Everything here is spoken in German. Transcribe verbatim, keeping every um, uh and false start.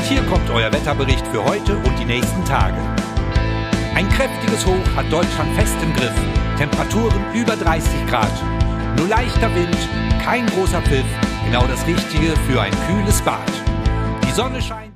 hier kommt euer Wetterbericht für heute und die nächsten Tage. Ein kräftiges Hoch hat Deutschland fest im Griff. Temperaturen über dreißig Grad. Nur leichter Wind, kein großer Pfiff. Genau das Richtige für ein kühles Bad. Die Sonne scheint.